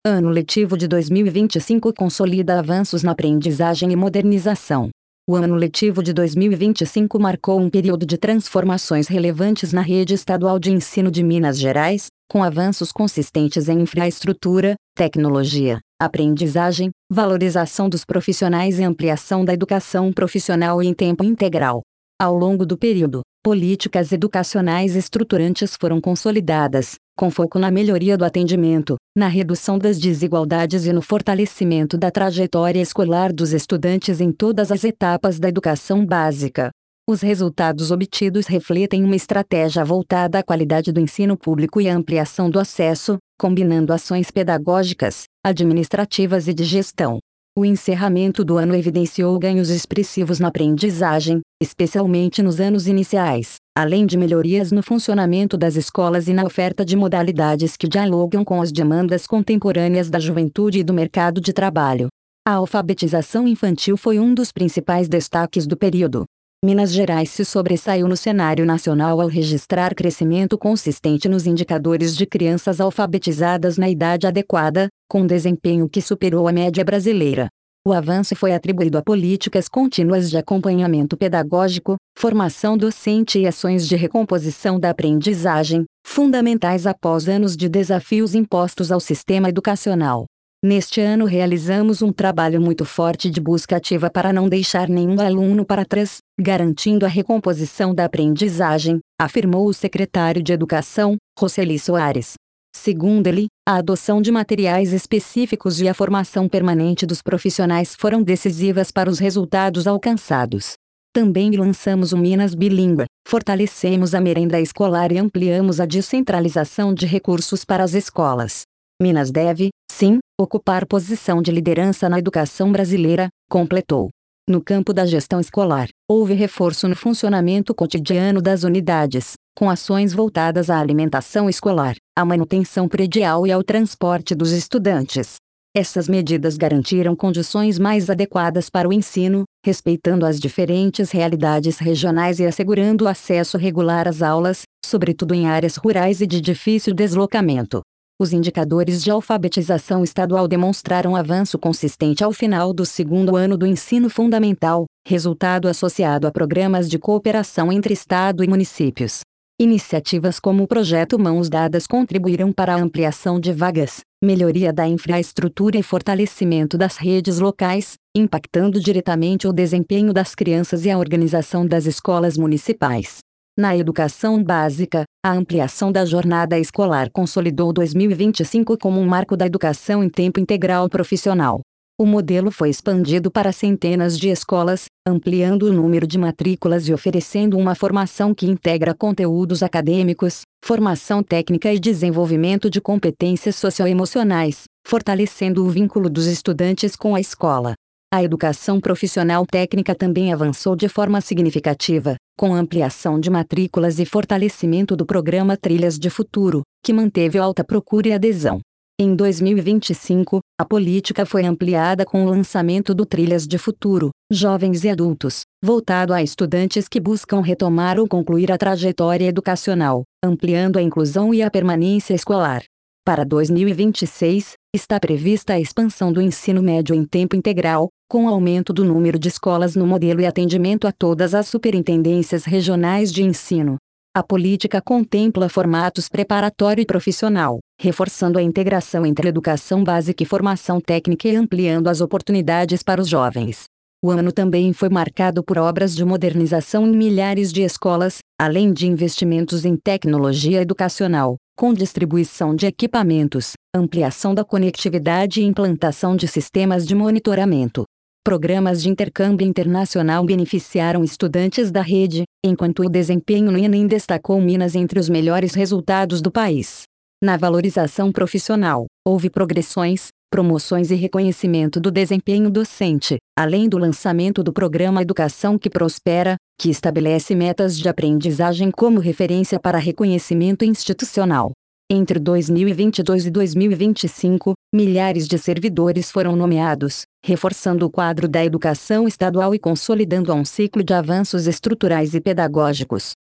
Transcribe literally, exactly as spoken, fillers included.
Ano letivo de dois mil e vinte e cinco consolida avanços na aprendizagem e modernização. O ano letivo de dois mil e vinte e cinco marcou um período de transformações relevantes na rede estadual de ensino de Minas Gerais, com avanços consistentes em infraestrutura, tecnologia, aprendizagem, valorização dos profissionais e ampliação da educação profissional em tempo integral. Ao longo do período, políticas educacionais estruturantes foram consolidadas, com foco na melhoria do atendimento, na redução das desigualdades e no fortalecimento da trajetória escolar dos estudantes em todas as etapas da educação básica. Os resultados obtidos refletem uma estratégia voltada à qualidade do ensino público e à ampliação do acesso, combinando ações pedagógicas, administrativas e de gestão. O encerramento do ano evidenciou ganhos expressivos na aprendizagem, especialmente nos anos iniciais, além de melhorias no funcionamento das escolas e na oferta de modalidades que dialogam com as demandas contemporâneas da juventude e do mercado de trabalho. A alfabetização infantil foi um dos principais destaques do período. Minas Gerais se sobressaiu no cenário nacional ao registrar crescimento consistente nos indicadores de crianças alfabetizadas na idade adequada, com desempenho que superou a média brasileira. O avanço foi atribuído a políticas contínuas de acompanhamento pedagógico, formação docente e ações de recomposição da aprendizagem, fundamentais após anos de desafios impostos ao sistema educacional. Neste ano realizamos um trabalho muito forte de busca ativa para não deixar nenhum aluno para trás, garantindo a recomposição da aprendizagem, afirmou o secretário de Educação, Roseli Soares. Segundo ele, a adoção de materiais específicos e a formação permanente dos profissionais foram decisivas para os resultados alcançados. Também lançamos o Minas Bilíngue, fortalecemos a merenda escolar e ampliamos a descentralização de recursos para as escolas. Minas deve, sim, ocupar posição de liderança na educação brasileira, completou. No campo da gestão escolar, houve reforço no funcionamento cotidiano das unidades, com ações voltadas à alimentação escolar, à manutenção predial e ao transporte dos estudantes. Essas medidas garantiram condições mais adequadas para o ensino, respeitando as diferentes realidades regionais e assegurando o acesso regular às aulas, sobretudo em áreas rurais e de difícil deslocamento. Os indicadores de alfabetização estadual demonstraram avanço consistente ao final do segundo ano do ensino fundamental, resultado associado a programas de cooperação entre Estado e municípios. Iniciativas como o Projeto Mãos Dadas contribuíram para a ampliação de vagas, melhoria da infraestrutura e fortalecimento das redes locais, impactando diretamente o desempenho das crianças e a organização das escolas municipais. Na educação básica, a ampliação da jornada escolar consolidou dois mil e vinte e cinco como um marco da educação em tempo integral profissional. O modelo foi expandido para centenas de escolas, ampliando o número de matrículas e oferecendo uma formação que integra conteúdos acadêmicos, formação técnica e desenvolvimento de competências socioemocionais, fortalecendo o vínculo dos estudantes com a escola. A educação profissional técnica também avançou de forma significativa, com ampliação de matrículas e fortalecimento do programa Trilhas de Futuro, que manteve alta procura e adesão. Em dois mil e vinte e cinco, a política foi ampliada com o lançamento do Trilhas de Futuro, Jovens e Adultos, voltado a estudantes que buscam retomar ou concluir a trajetória educacional, ampliando a inclusão e a permanência escolar. Para dois mil e vinte e seis, está prevista a expansão do ensino médio em tempo integral, com o aumento do número de escolas no modelo e atendimento a todas as superintendências regionais de ensino. A política contempla formatos preparatório e profissional, reforçando a integração entre educação básica e formação técnica e ampliando as oportunidades para os jovens. O ano também foi marcado por obras de modernização em milhares de escolas, além de investimentos em tecnologia educacional, com distribuição de equipamentos, ampliação da conectividade e implantação de sistemas de monitoramento. Programas de intercâmbio internacional beneficiaram estudantes da rede, enquanto o desempenho no Enem destacou Minas entre os melhores resultados do país. Na valorização profissional, houve progressões, promoções e reconhecimento do desempenho docente, além do lançamento do programa Educação que Prospera, que estabelece metas de aprendizagem como referência para reconhecimento institucional. Entre dois mil e vinte e dois e dois mil e vinte e cinco, milhares de servidores foram nomeados, reforçando o quadro da educação estadual e consolidando um ciclo de avanços estruturais e pedagógicos.